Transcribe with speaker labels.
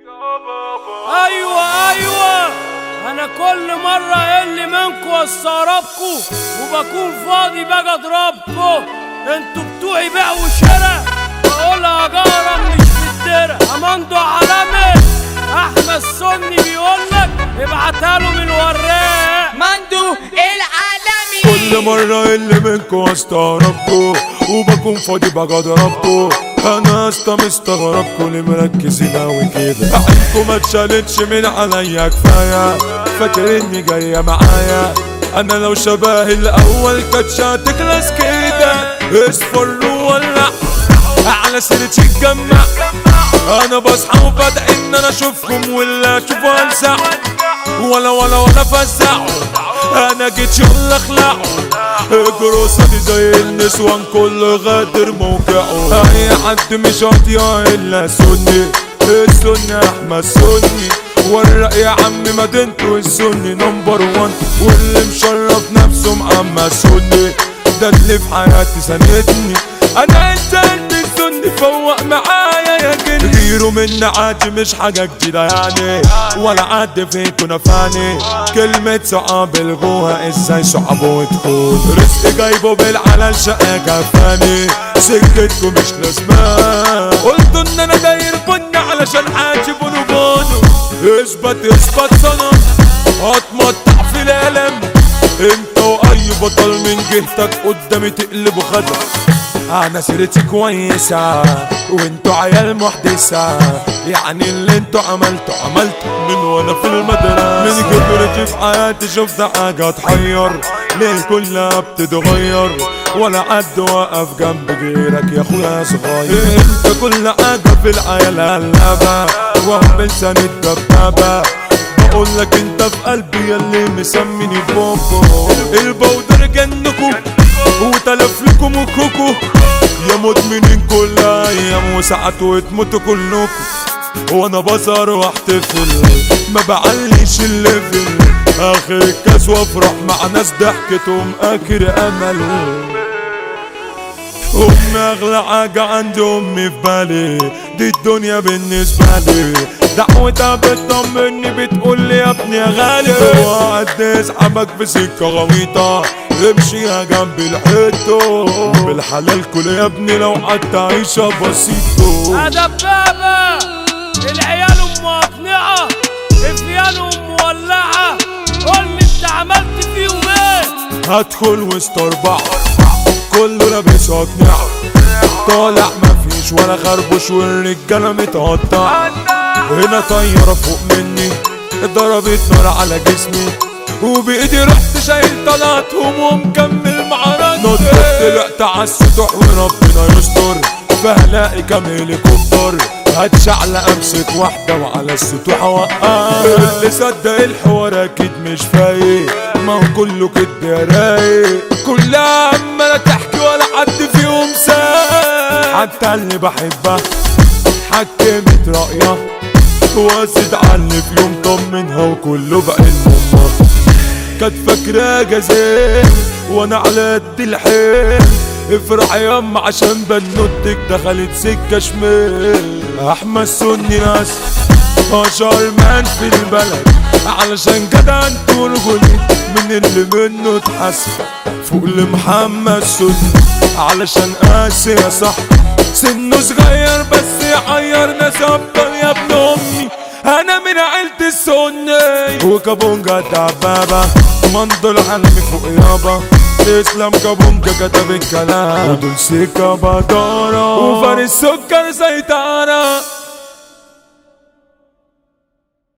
Speaker 1: ايوه انا كل مرة اللي منكو واستغربكو وبكون فاضي باجي اضربكو. انتوا بتوعي بيع وشراء، بقولها جارة مش في الدرة. اماندو عالمي احمد سني بيقولك ابعتها له من وراق.
Speaker 2: ماندو العالمي
Speaker 3: كل مرة اللي منكو استغربكو وبكون فاضي باجي اضربكو. انا مستغربكو اللي مركزين اوي كده، عينكو ما اتشالتش من عليا كفاية، فاكر اني جاية معايا. انا لو شبه الاول كانتش هتخلص كده. اصفر وولع على سيرتي اتجمع، انا بصحى وبدعي ان انا اشوفكم ولا اشوفوا انسع ولا فزعوا. انا جيت يلا اخلعوا اجروا صدي زي النسوان كل غادر موقعه. اي حد مش هطيا الا سني، السني احمد سني. ورق يا عم مدينته السني نمبر 1، واللي مشرف نفسه محمد سني ده اللي في حياتي سندني. انا انسان السني فوق معايا يا جن، غيره من عادي مش حاجة جديدة يعني، ولا عد فيكو نفاني. كلمة صعب الغوها ازاي صعب وتكون رزق جايبه بالعلن شقة كفاني. سكتكو مش لازمان، قلتوا ان انا داير بني علشان حاجب ونبونه. اثبت صنم هتمطع في الالم، انت واي بطل من جهتك قدامي تقلبوا خدم. انا سيرتي كويسة وانتو عيال محدثة، يعني اللي انتو عملته من وانا في المدرسة. من كبرتي في حياتي شفت حاجة تحير، ليه كلها بتتغير ولا حد واقف جنب غيرك يا اخويا صغير. انت كل حاجة في العيال هلابة واعمل سنة دبابة. بقولك انت في قلبي ياللي مسميني بوبو. البودر جنكو وتلف لكم وكوكو يا مدمنين كل ايام وساعات وتموتوا كلكم. وانا بصر واحتفل ما بعليش الليفل، اخر الكاس وافرح مع ناس ضحكتهم اخر امل. امي اغلى حاجة عندي امي في بالي، دي الدنيا بالنسبة لي. دعوتها بتطمني بتقولي يا ابني يا غالي، وقعد اسحبك في سكة غويطة امشيها جنب الحيطة. بالحلال كل يا ابني لو قعدت عيشة بسيطة.
Speaker 1: دبابة العيال ام مقنعة افيانهم مولعة، قولي انت عملت فيهم ايه؟
Speaker 3: هدخل وسط اربعة كله لابس اقنعة، طالع مفيش ولا خربوش والرجالة متقطعة. هنا طيارة فوق مني ضربت نار على جسمي، وبايدي رحت شايل طلعتهم ومكمل معركة. نطت طلعت عالسطوح وربنا يستر، فهلاقي كام هليكوبتر هتشعلق امسك واحدة وعلى السطوح اوقع. اللي صدق الحوار اكيد مش فايق، ما هو كله كده رايق، كلها عمالة تحكي ولا حد فيهم سايق. حتى اللي بحبها حكمت رأيها وازد على اللي في يوم طمنها وكله بقى الماما. كانت فاكرة جزيل وانا على قد الحيل، افرح ياما عشان بنوتك دخلت سكة شمال. احمد سني ناس اشهر مان في البلد، علشان كده انتوا رجولي من اللي منه اتحسب فوق لمحمد سني، علشان قاسي يا صاحبي سنه صغير بس يعير ناس ابطال يا ابن امي. انا من عيلة السني وكابونجا دبابة، مندو العالمي فوق يابا. اسلام كابونجا كتب الكلام ودول سكة بدارة، وفارس سكر سيطرة.